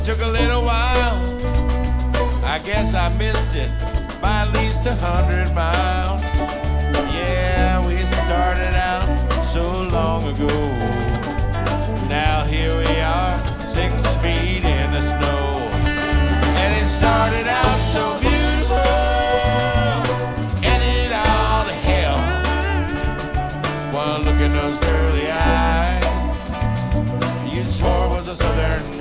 Took a little while, I guess I missed it by at least 100 miles. Yeah, we started out so long ago. Now here we are, 6 feet in the snow. And it started out so beautiful, ended all to hell. One look in those curly eyes, you'd swore was a southern